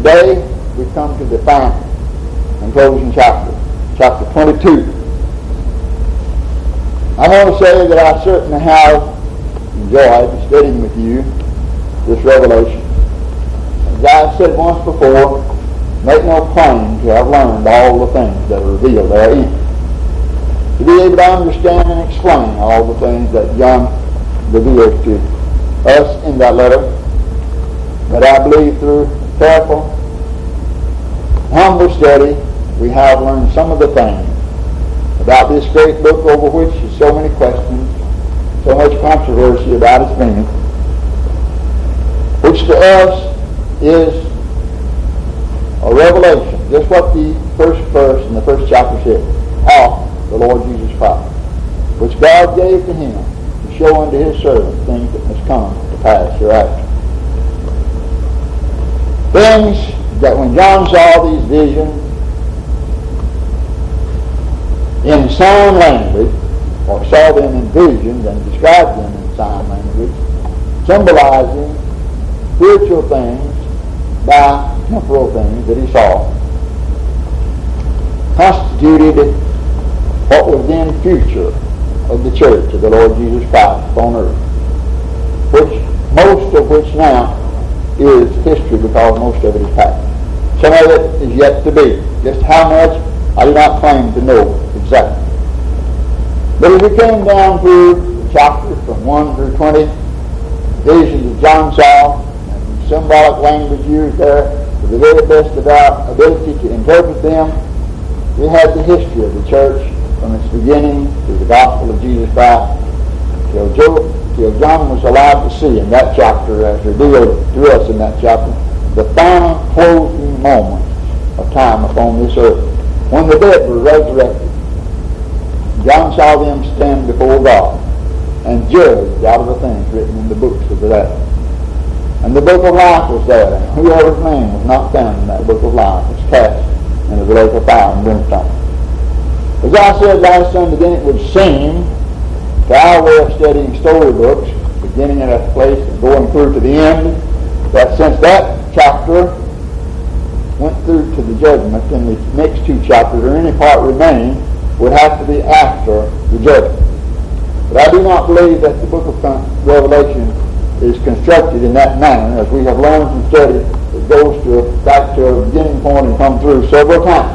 Today we come to the final and closing chapter 22. I want to say that I certainly have enjoyed studying with you this revelation. As I said once before, make no claim to have learned all the things that are revealed therein. To be able to understand and explain all the things that John revealed to us in that letter. But I believe through careful, humble study, we have learned some of the things about this great book over which there's so many questions, so much controversy about its meaning, which to us is a revelation, just what the first verse in the first chapter said, of the Lord Jesus Christ, which God gave to him to show unto his servant things that must come to pass hereafter. Things that when John saw these visions in sign language, or saw them in visions and described them in sign language, symbolizing spiritual things by temporal things that he saw, constituted what was then future of the church of the Lord Jesus Christ upon earth, which most of which now is history because most of it is past. Some of it is yet to be. Just how much, I do not claim to know exactly. But as we came down through the chapters from 1 through 20, visions that John saw, and symbolic language used there, to the very best of our ability to interpret them, we had the history of the church from its beginning through the gospel of Jesus Christ till John was allowed to see in that chapter, as revealed to us in that chapter, the final closing moments of time upon this earth, when the dead were resurrected. John saw them stand before God and judged out of the things written in the books of the dead. And the book of life was there, and whoever's name was not found in that book of life was cast into the lake of fire and brimstone. As I said last Sunday, then it would seem, to our way of studying storybooks, beginning at a place and going through to the end, that since that chapter went through to the judgment, then the next two chapters, or any part remaining, would have to be after the judgment. But I do not believe that the book of Revelation is constructed in that manner, as we have learned from study. It goes back to a beginning point and come through several times.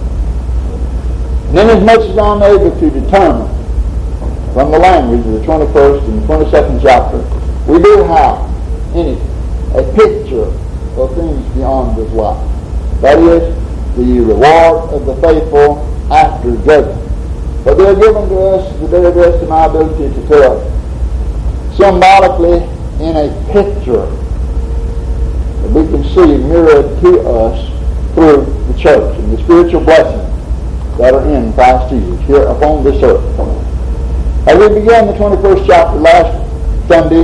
And then as much as I'm able to determine from the language of the 21st and the 22nd chapter, we do have in it a picture of things beyond this life. That is, the reward of the faithful after judgment. But they are given to us to the very best of my ability to tell, symbolically in a picture that we can see mirrored to us through the church and the spiritual blessings that are in Christ Jesus here upon this earth. As we began the 21st chapter last Sunday,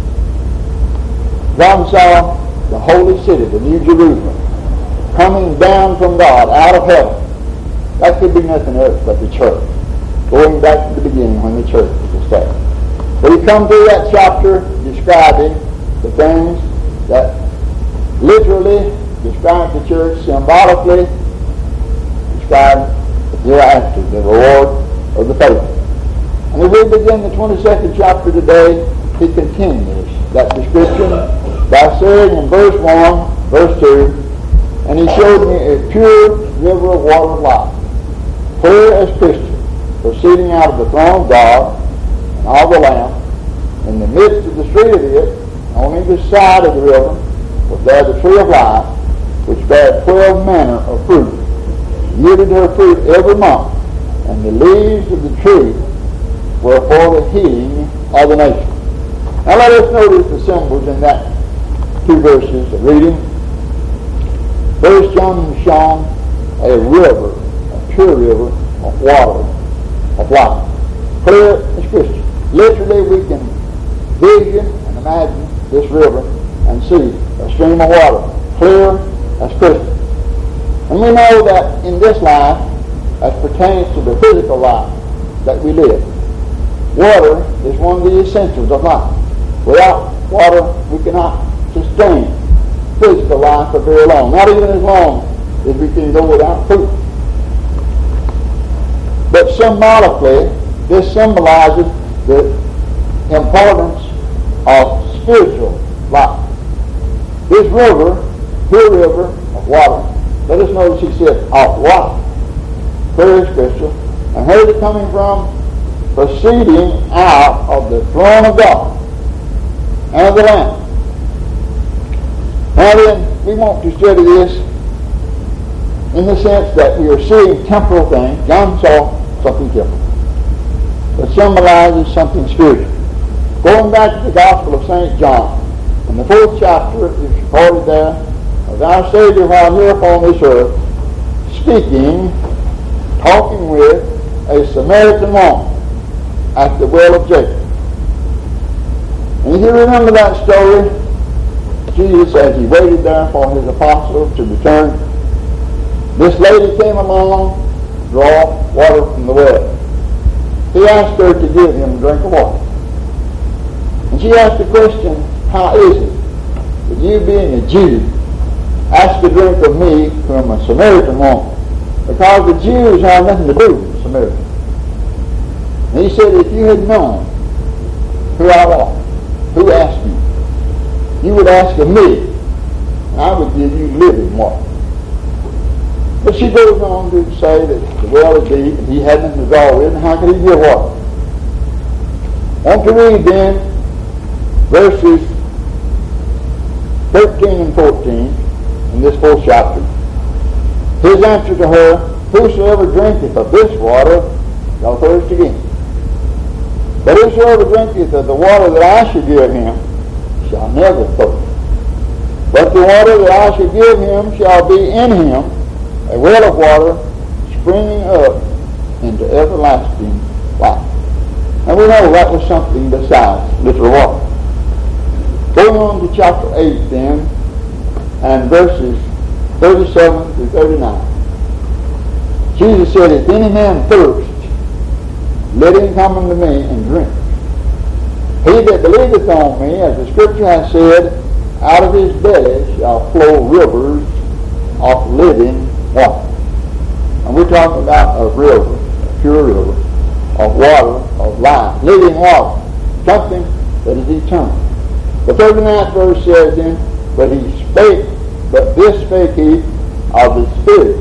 John saw the holy city, the New Jerusalem, coming down from God out of heaven. That could be nothing else but the church, going back to the beginning when the church was established. But we come through that chapter describing the things that literally describe the church, symbolically describe the hereafter, the reward of the faithful. And as we begin the 22nd chapter today, he continues that description by saying in verse 1, verse 2, and he showed me a pure river of water of life, clear as crystal, proceeding out of the throne of God and of the Lamb. In the midst of the street of it, on either side of the river, was there the tree of life, which bare 12 manner of fruit, yielded her fruit every month, and the leaves of the tree were for the healing of the nation. Now let us notice the symbols in that two verses of reading. First, John shone a river, a pure river of water, of life, clear as crystal. Literally, we can vision and imagine this river and see a stream of water, clear as crystal. And we know that in this life, as pertains to the physical life that we live, water is one of the essentials of life. Without water, we cannot sustain physical life for very long, not even as long as we can go without food. But symbolically, this symbolizes the importance of spiritual life. This river, pure river of water, let us notice he said, of water, clear as crystal, and where is it coming from? Proceeding out of the throne of God and of the Lamb. Now then, we want to study this in the sense that we are seeing temporal things. John saw something temporal, but symbolizes something spiritual. Going back to the Gospel of St. John, in the 4th chapter, it's recorded there, of our Savior while here upon this earth, speaking, talking with a Samaritan woman at the well of Jacob. And if you remember that story, Jesus, as he waited there for his apostles to return, this lady came along to draw water from the well. He asked her to give him a drink of water. And she asked the question, how is it that you, being a Jew, ask a drink of me from a Samaritan woman? Because the Jews have nothing to do with the Samaritans. And he said, if you had known who I was, who asked you, you would ask of me, and I would give you living water. But she goes on to say that the well is deep, and he had nothing to draw with, and how could he give water? I want to read then verses 13 and 14 in this 4th chapter. His answer to her, whosoever drinketh of this water shall thirst again. But whosoever drinketh of the water that I shall give him shall never thirst. But the water that I shall give him shall be in him a well of water springing up into everlasting life. And we know that was something besides literal water. Going on to chapter 8 then, and verses 37 through 39. Jesus said, if any man thirst, let him come unto me and drink. He that believeth on me, as the Scripture has said, out of his belly shall flow rivers of living water. And we're talking about a river, a pure river of water, of life, living water, something that is eternal. The 39th verse says then, but this spake he of the Spirit,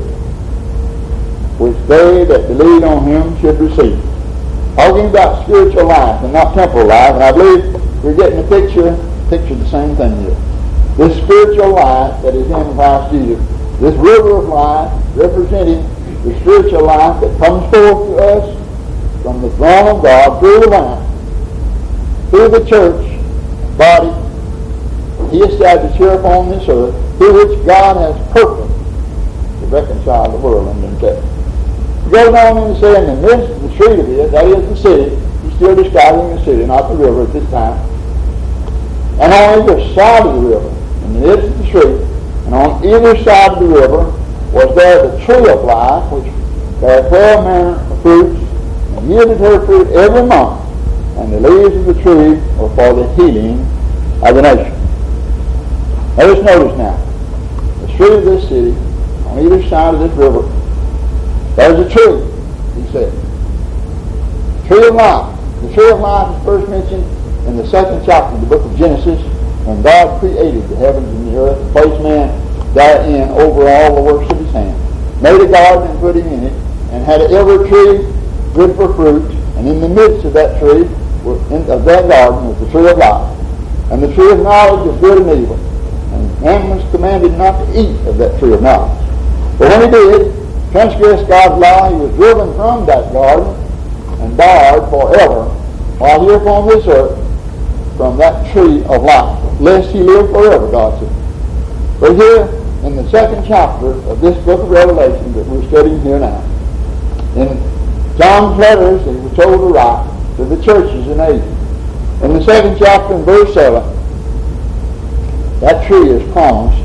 which they that believe on him should receive. Talking about spiritual life and not temporal life, and I believe we're getting a picture the same thing here. This spiritual life that is in Christ Jesus, this river of life representing the spiritual life that comes forth to us from the throne of God through the Lamb, through the church body he established here upon this earth, through which God has purposed to reconcile the world unto himself. He goes on and says, in the midst of the street of it, that is the city, he's still describing the city, not the river at this time, and on either side of the river, in the midst of the street, and on either side of the river, was there the tree of life, which bare 12 manner of fruits, and yielded her fruit every month, and the leaves of the tree were for the healing of the nation. Let us notice now, the street of this city, on either side of this river, there's a tree, he said. Tree of life. The tree of life is first mentioned in the 2nd chapter of the book of Genesis, when God created the heavens and the earth, and placed man therein over all the works of his hand, made a garden and put him in it, and had every tree good for fruit, and in the midst of that tree, of that garden, was the tree of life, and the tree of knowledge of good and evil. And man was commanded not to eat of that tree of knowledge. But when he did, transgressed God's law, he was driven from that garden and barred forever, while here upon this earth, from that tree of life, lest he live forever, God said. But here, in the 2nd chapter of this book of Revelation that we're studying here now, in John's letters that he was told to write to the churches in Asia, in the 2nd chapter in verse 7, that tree is promised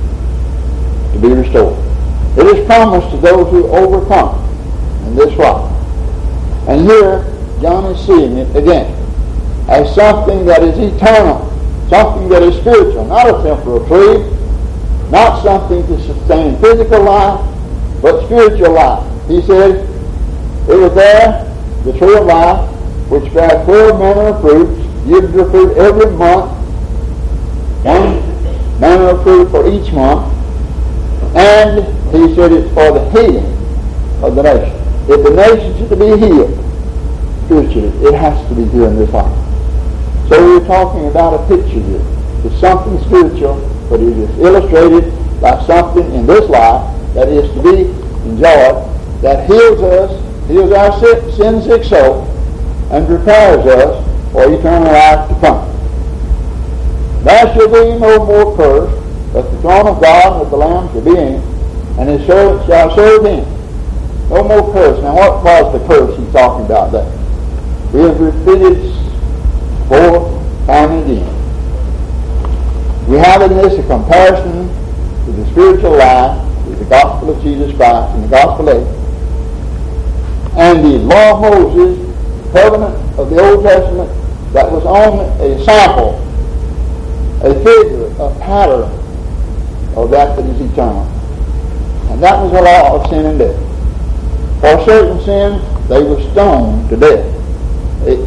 to be restored. It is promised to those who overcome in this life. And here, John is seeing it again as something that is eternal, something that is spiritual, not a temporal tree, not something to sustain physical life, but spiritual life. He said, it was there, the tree of life, which bare 12 manner of fruits, gives your fruit every month, one manner of fruit for each month, and he said it's for the healing of the nation. If the nation is to be healed spiritually, it has to be here in this life. So we're talking about a picture here. It's something spiritual, but it is illustrated by something in this life that is to be enjoyed, that heals us, heals our sin-sick soul, and prepares us for eternal life to come. There shall be no more curse, but the throne of God and of the Lamb shall be in it, and his servants shall serve him. No more curse. Now what was the curse he's talking about there? We have repeated for time and again. We have in this a comparison to the spiritual life, with the gospel of Jesus Christ and the gospel age, and the law of Moses, the covenant of the Old Testament, that was on a sample, a figure, a pattern of that is eternal. And that was the law of sin and death. For certain sins, they were stoned to death. They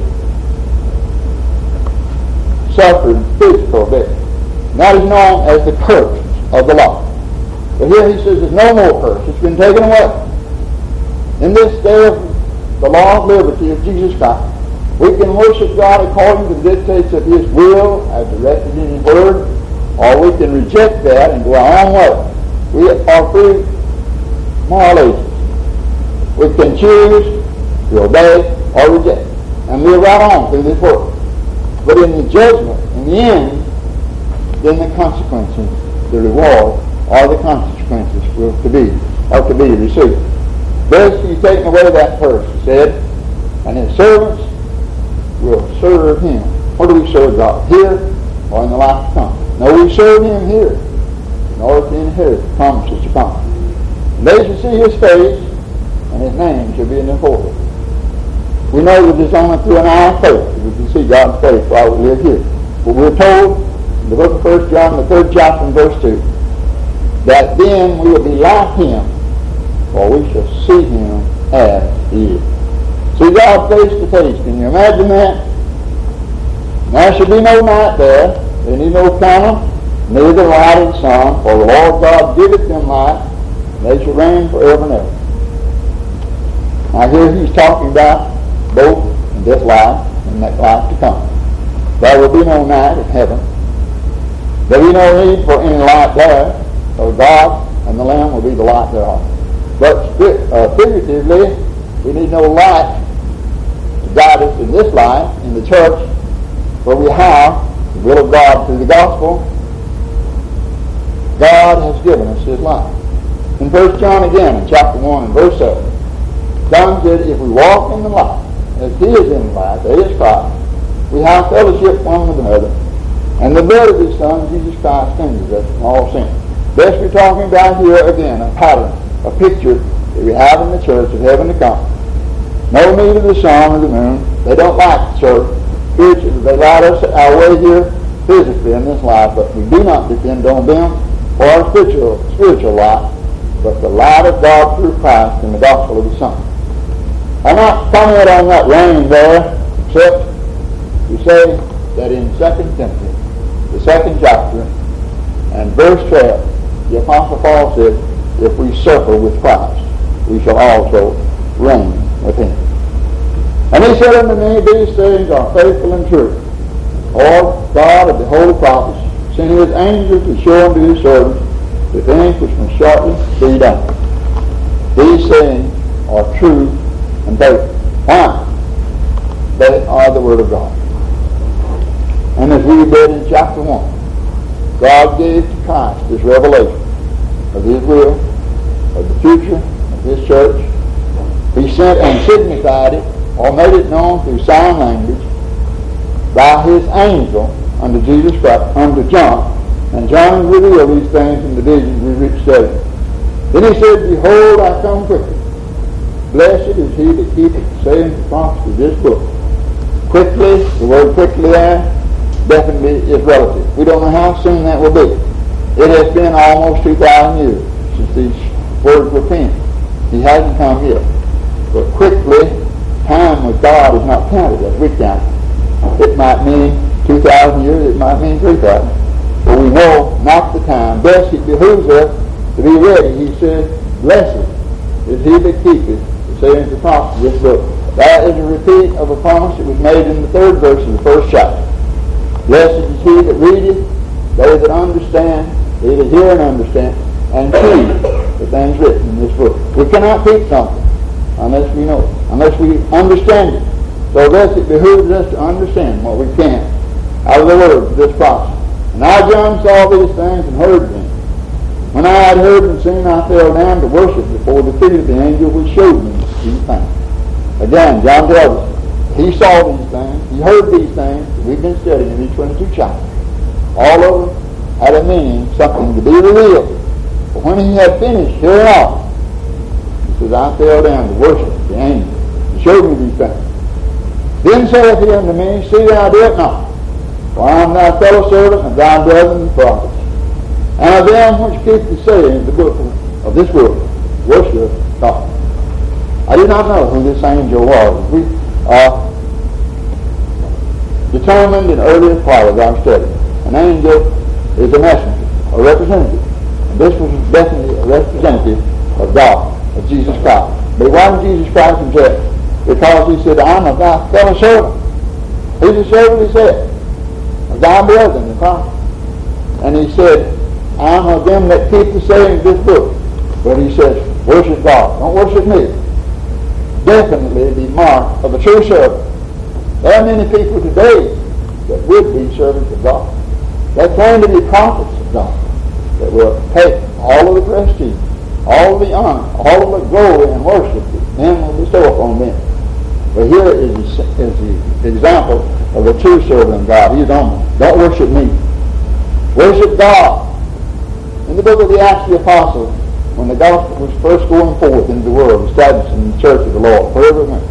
suffered physical death. And that is known as the curse of the law. But here he says there's no more curse. It's been taken away. In this day of the law of liberty of Jesus Christ, we can worship God according to the dictates of his will as directed in his word, or we can reject that and go our own way. We are free moral agents. We can choose to obey or reject and live right on through this world. But in the judgment, in the end, then the consequences, the reward, or the consequences are to be received. Thus he's taken away that curse, he said, and his servants will serve him. Where do we serve God? Here or in the life to come? No, we serve him here in order to inherit the promises to come. And they shall see his face, and his name shall be in their forehead. We know that it's only through an eye of faith that we can see God's face while we live here. But we're told in the book of 1 John, the 3rd chapter and verse 2, that then we will be like him, for we shall see him as he is. See God face to face. Can you imagine that? There shall be no night there, there need no candle, neither light and sun, for the Lord God giveth them light, and they shall reign forever and ever. Now here he's talking about both in this life and that life to come. There will be no night in heaven. There will be no need for any light there, for God and the Lamb will be the light thereof. But figuratively, we need no light to guide us in this life, in the church, where we have the will of God through the gospel. God has given us his life. In 1 John again, in chapter 1 and verse 7, John said, if we walk in the light, as he is in the light, that is Christ, we have fellowship one with another, and the blood of his Son, Jesus Christ, cleanses us from all sin. Thus we're talking about here again a pattern, a picture that we have in the church of heaven to come. No need of the sun or the moon. They don't like the church. Spiritually, they light us our way here physically in this life, but we do not depend on them for our spiritual life, but the light of God through Christ and the gospel of the Son. I'm not commenting on that rain there, except to say that in 2 Timothy, the 2nd chapter, and verse 12, the Apostle Paul said, if we suffer with Christ, we shall also reign with him. And he said unto me, these things are faithful and true. Lord God of the holy prophets, send his angels to show unto his servants the things which must shortly be done. These things are true and faithful. Why? They are the Word of God. And as we read in chapter 1, God gave to Christ this revelation of his will, of the future of his church. He sent and signified it, or made it known through sign language, by his angel unto Jesus Christ, unto John. And John revealed these things in the visions we read studying. Then he said, behold, I come quickly. Blessed is he that keepeth the sayings and promises of this book. Quickly, the word quickly there, definitely is relative. We don't know how soon that will be. It has been almost 2,000 years since these words were penned. He hasn't come yet. But quickly, time with God is not counted as we count. It might mean 2,000 years, it might mean 3,000. But we know not the time. Thus it behooves us to be ready. He says, blessed is he that keepeth the sayings of the promise of this book. That is a repeat of a promise that was made in the 3rd verse of the 1st chapter. Blessed is he that readeth, they that understand, they that hear and understand, and keep the things written in this book. We cannot keep something unless we know it, unless we understand it. So thus it behooves us to understand what we can out of the words of this prophecy. And I, John, saw these things and heard them. When I had heard and seen, I fell down to worship before the feet of the angel which showed me these things. Again, John tells us, he saw these things, he heard these things that we've been studying in these 22 chapters. All of them had a meaning, something to be revealed. But when he had finished hearing all, he says, I fell down to worship the angel who showed me these things. Then saith he unto me, see thou do it not. For I am thy fellow servant and thy brethren the prophets, and of them which keep the saying of the book of this world, worship God. I do not know who this angel was. We determined in earlier part of our study. An angel is a messenger, a representative. And this was definitely a representative of God, of Jesus Christ. But why did Jesus Christ himself? Because he said, I am of thy fellow servant. Who's the servant, he said? Of thy brethren, the prophets. And he said, I am of them that keep the saying of this book. But he says, worship God. Don't worship me. Definitely the mark of a true servant. There are many people today that would be servants of God. They claim to be prophets of God, that will take all of the prestige, all of the honor, all of the glory and worship that men will bestow upon them. But here is the example of a true servant of God. He's on. Don't worship me. Worship God. In the book of the Acts of the Apostles, when the gospel was first going forth into the world, establishing the church of the Lord, wherever it went,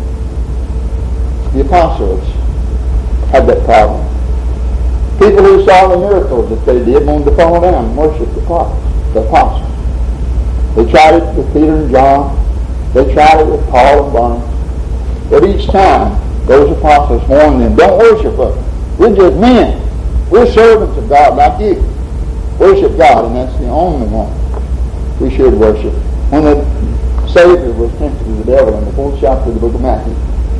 the apostles had that problem. People who saw the miracles that they did wanted to fall down and worship the prophets, the apostles. They tried it with Peter and John. They tried it with Paul and Barnabas. But each time, those apostles warned them, don't worship us. We're just men. We're servants of God like you. Worship God, and that's the only one we should worship. When the Savior was tempted of the devil in the 4th chapter of the book of Matthew,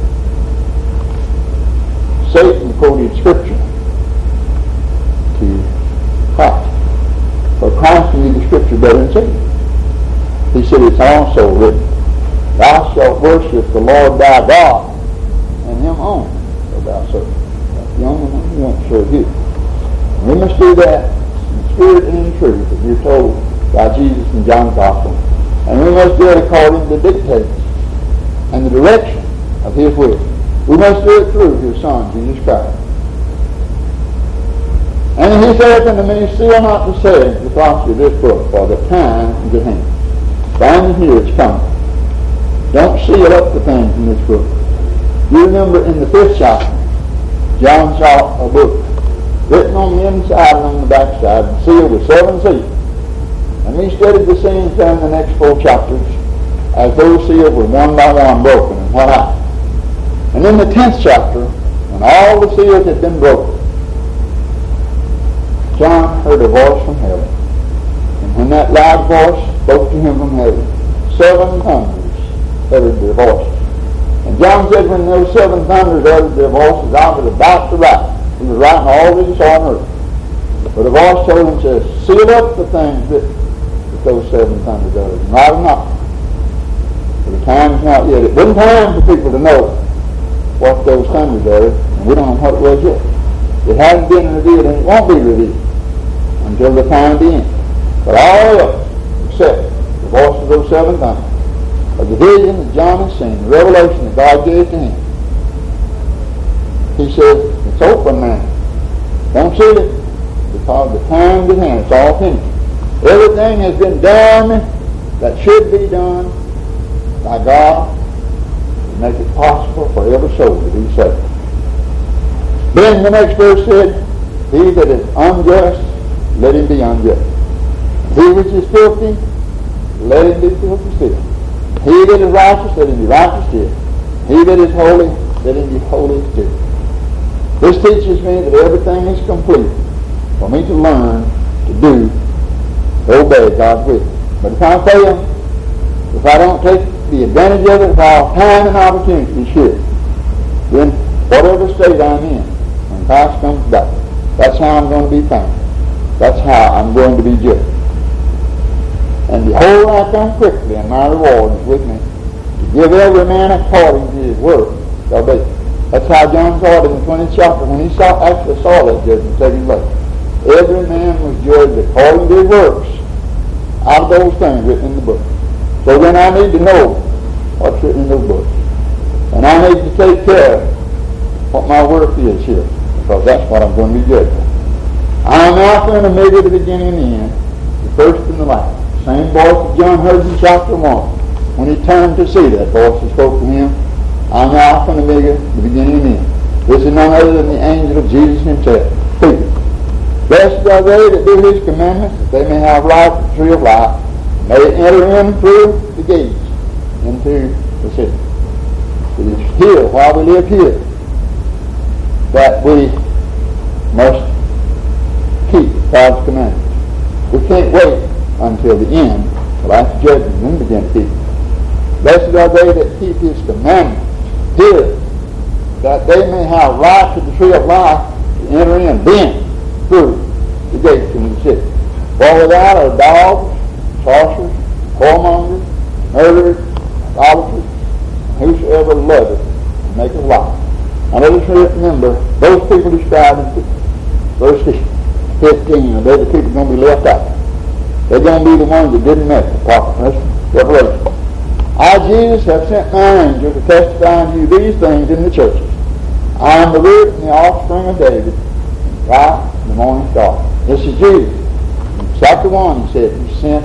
Satan quoted Scripture to Christ. For Christ knew the Scripture better than Satan. He said, it's also written, thou shalt worship the Lord thy God, and him only shalt thou serve. That's the only one who won't serve you. And we must do that in spirit and in truth, as you're told by Jesus in John's Gospel. And we must do it according to the dictates and the direction of his will. We must do it through his Son, Jesus Christ. And he saith unto me, seal not the saying of the prophecy of this book, for the time is at hand. Time is near, it's coming. Don't seal up the things in this book. You remember in the 5th chapter, John saw a book written on the inside and on the backside, and sealed with 7 seals. And we studied the scenes there in the next 4 chapters as those seals were one by one broken and what happened. And in the 10th chapter, when all the seals had been broken, John heard a voice from heaven. And when that loud voice spoke to him from heaven, 7 thunders uttered their voices. And John said when those 7 thunders uttered their voices, I was about to write. He was writing all that he saw on earth. But a voice told him, says, seal up the things that those 7 thunders uttered. And write them not. For the time is not yet. It wasn't time for people to know what those thunders uttered, and we don't know what it was yet. It hasn't been revealed, and it won't be revealed until the time be in. But all else, except the voice of those 7 thunders, of the vision that John has seen, the revelation that God gave to him, he said, it's open now. Don't seal it, because the time is at hand. It's all finished. Everything has been done that should be done by God to make it possible for every soul to be saved. Then the next verse said, he that is unjust, let him be unjust. He which is filthy, let him be filthy still. He that is righteous, let him be righteous still. He that is holy, let him be holy still. This teaches me that everything is complete for me to learn to do, to obey God's will. But if I fail, if I don't take the advantage of it, if I have time and opportunity to share, then whatever state I'm in, when Christ comes back, that's how I'm going to be found. That's how I'm going to be judged. And behold, I come quickly, and my reward is with me, to give every man according to his work shall be. That's how John saw it in the 20th chapter, when he actually saw that judgment taking place. Every man was judged according to his works, out of those things written in the book. So then I need to know what's written in those books. And I need to take care of what my work is here, because that's what I'm going to be judged for. I am Alpha and Omega, the beginning and the end, the first and the last. The same voice that John heard in chapter 1. When he turned to see that voice that spoke to him, I am Alpha and Omega, the beginning and the end. This is none other than the angel of Jesus himself, speaking. Blessed are they that do his commandments, that they may have life, the tree of life, may enter in through the gates into the city. It is here, while we live here, that we must keep God's commandments. We can't wait until the end, the last judgment, and then begin to keep it. Blessed are they that keep his commandments here, that they may have right to the tree of life to enter in, then through the gates into the city. For without are dogs, sorcerers, whoremongers, murderers, idolaters, and whosoever loveth and maketh life. And let us remember those people described in verse 15, and they're the people going to be left out. They're going to be the ones that didn't make the prophet Revelation. I, Jesus, have sent my angel to testify unto you these things in the churches. I am the root and the offspring of David, right in the morning star. This is Jesus. In chapter 1, he said he sent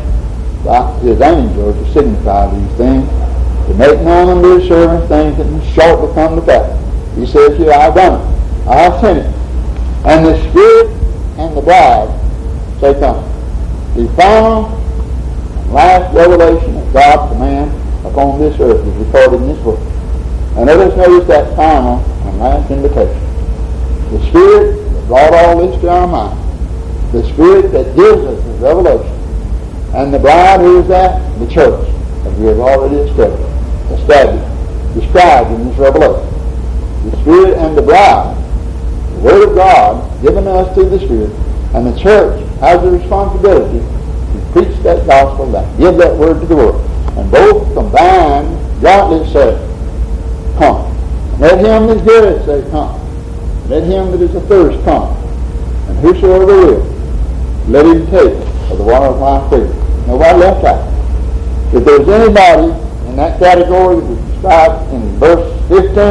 his angel to signify these things, to make known unto his servants things that must shortly come to pass. He says here, I have done it. I have sent it. And the Spirit and the bride say, come. The final and last revelation of God to man upon this earth is recorded in this book. And let us notice that final and last invitation. The Spirit that brought all this to our mind, the Spirit that gives us the revelation, and the bride, who is that? The church, as we have already established, described in this revelation. The Spirit and the bride, the Word of God given us through the Spirit, and the church has the responsibility to preach that gospel, that give that word to the world. And both combined, godly say, come. Let him that heareth say, come. Let him that is athirst come. And whosoever will, let him take of the water of life freely. Nobody left out. If there's anybody in that category that was described in verse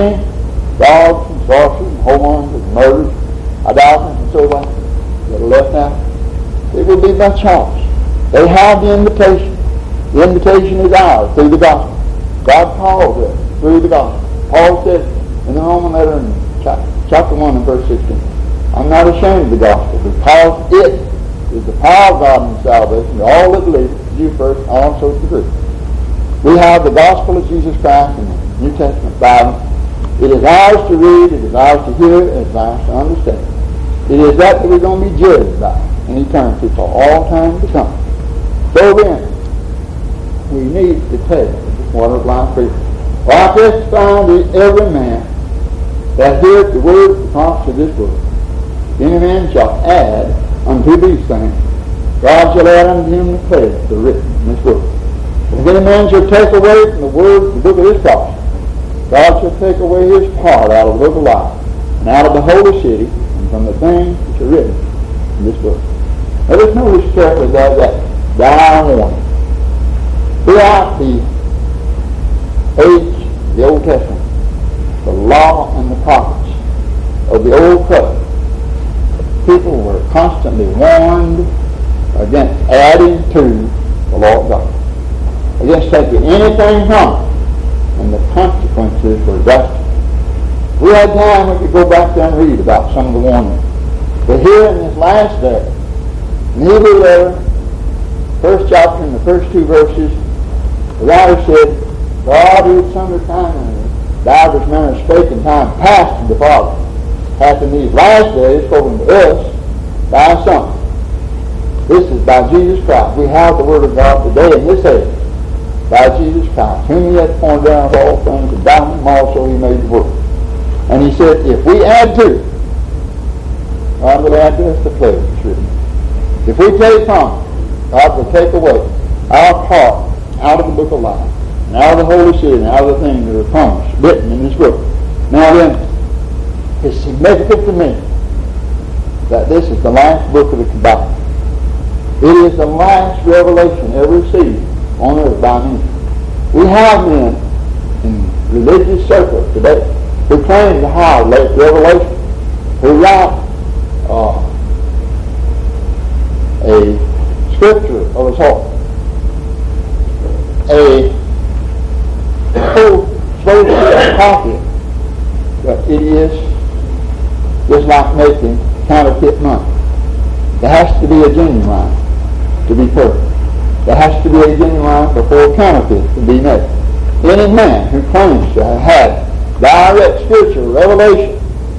15, dogs and sorcerers and whoremongers and murderers, idolaters and so on, that are left out, it will be by choice. They have the invitation. The invitation is ours through the gospel. God calls us through the gospel. Paul said in the Roman letter in chapter 1 and verse 16, I'm not ashamed of the gospel, because it is the power of God in salvation to all that believe, to you first, and also to Greek. We have the gospel of Jesus Christ in the New Testament Bible. It is ours to read, it is ours to hear, it is ours to understand. It is that we're going to be judged by in eternity for all time to come. So then, we need to take the water of life freely. For I testify to every man that heareth the word of the prophets of this book. If any man shall add unto these things, God shall add unto him the plagues that are written in this book. But if any man shall take away from the word of the book of this prophecy, God shall take away his part out of the book of life, and out of the holy city, and from the things which are written in this book. Let us notice carefully that dire warning. Throughout the age of the Old Testament, the law and the prophets of the Old Covenant, people were constantly warned against adding to the law of God, against taking anything from it, and the consequences were drastic. If we had time, we could go back there and read about some of the warnings. But here in this last day, In Hebrews 11, first chapter and the first 2 verses, the writer said, God who at sundry times and divers manners spake in time past to the Father, hath in these last days spoken to us by His Son. This is by Jesus Christ. We have the Word of God today in this age, by Jesus Christ, whom He hath pointed down of all things, and by Him also He made the world. And He said, if we add to, God will add to us the pleasures written. If we take from, God will take away our part out of the book of life, and out of the holy city, and out of the things that are promised, written in this book. Now then, it's significant to me that this is the last book of the Bible. It is the last revelation ever received on earth by men. We have men in religious circles today who claim to have late revelation, who write a scripture of his heart, a supposed to be a copy, but it is just like making counterfeit money. There has to be a genuine to be perfect. There has to be a genuine before a counterfeit to be made. Any man who claims to have had direct spiritual revelation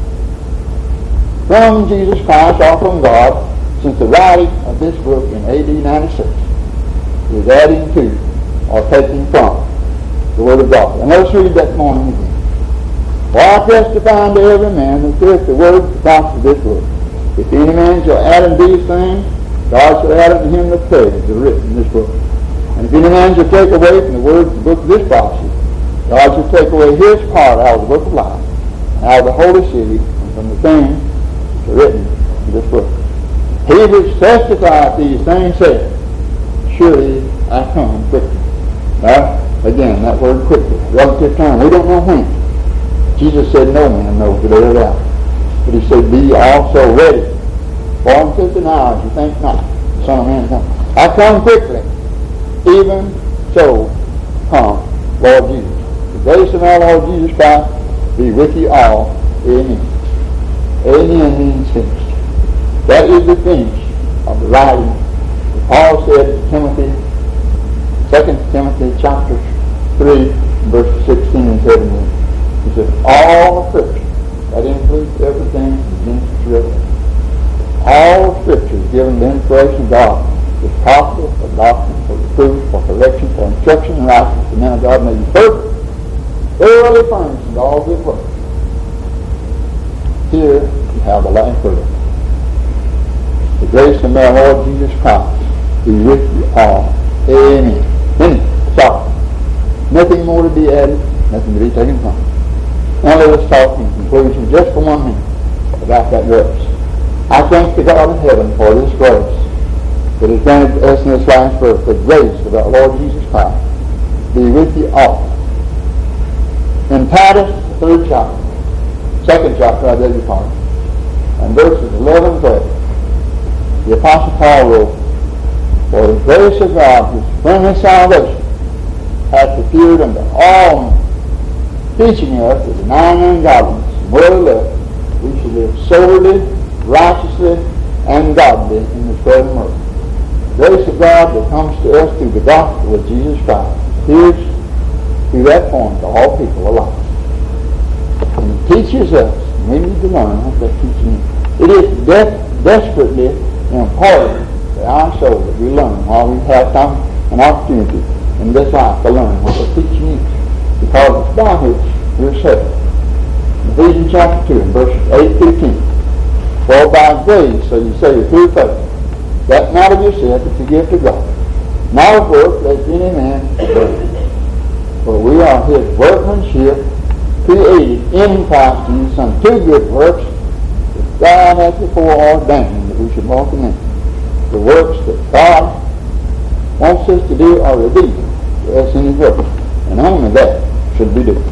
from Jesus Christ or from God since the writing of this book in AD 96 is adding to or taking from the Word of God. And let's read that morning again. For I testify unto every man that heareth the word of the gospel of this book. If any man shall add unto these things, God shall add unto him the plagues that are written in this book. And if any man shall take away from the words of the book of this prophecy, God shall take away his part out of the book of life, and out of the holy city, and from the things that are written in this book. He which testifieth these things saith, surely I come quickly. Now, again, that word quickly, relative term. We don't know when. Jesus said no man knows the day or the hour. But He said, be also ready. For in 15 hours you think not, the Son of Man comes. I come quickly. Even so come, Lord Jesus. The grace of our Lord Jesus Christ be with you all. Amen. Amen means finished. That is the finish of the writing that Paul said to Timothy, 2 Timothy chapter 3, verses 16 and 17. He said, all Scripture, that includes everything from Genesis to Revelation, all Scripture is given the inspiration of God, is profitable for doctrine, for reproof, for correction, for instruction in righteousness, the man of God may be perfect, thoroughly furnished in all good works. Here you have the last word. The grace of our Lord Jesus Christ be with you all. Amen. Then, stop. Nothing more to be added, nothing to be taken from. Now let us talk in conclusion just for 1 minute about that verse. I thank the God in heaven for this grace that is granted us in this last verse, the grace of our Lord Jesus Christ be with you all. In Titus, the 3rd chapter, 2nd chapter, I beg your pardon, and verses 11 and 12, the Apostle Paul wrote, for the grace of God, whose friendly salvation, hath appeared unto all men, teaching us that denying ungodliness and worldly lust, we should live soberly, righteously, and godly in this present world. The grace of God that comes to us through the gospel of Jesus Christ appears through that point to all people alike. And it teaches us, and we need to learn what that teaching is. It is desperately important to our soul that we learn while we have time and opportunity in this life to learn what the teaching is, because it's by which we're saved. Ephesians chapter 2 and verses 8 through 10. For by grace are you saved through faith, that not of yourself, it's a gift of God, not of works, lest any man boast. For we are His workmanship, created in Christ Jesus unto good works, which God hath before ordained that we should walk in them. The works that God wants us to do are revealed to us in His Word, and only that should be done.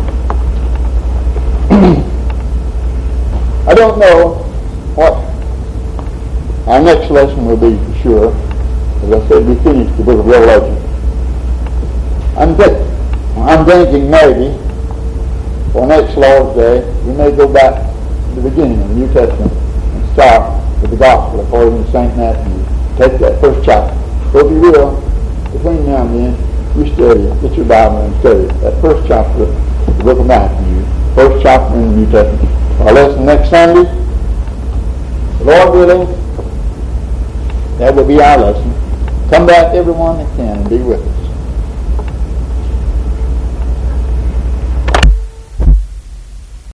I don't know what our next lesson will be for sure. As I said, we finished the book of Revelation. I'm thinking maybe for next Lord's Day we may go back to the beginning of the New Testament and start with the Gospel according to St. Matthew take that first chapter. So if you will, between now and then, you study, get your Bible and study that first chapter of the book of Matthew, first chapter in the New Testament. Our lesson next Sunday, the Lord willing, that will be our lesson. Come back, everyone that can, and be with us.